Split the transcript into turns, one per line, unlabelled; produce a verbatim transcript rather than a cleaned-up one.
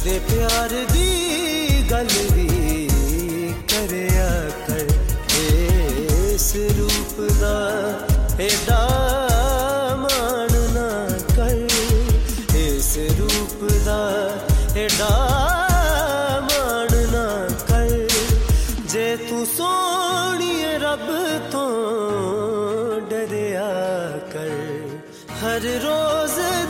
दे प्यार दी गल भी करया कर इस रूप दा एडा मान ना कर इस रूप दा एडा मान ना कर जे तू सोहणिए रब तो डरिया कर हर रोज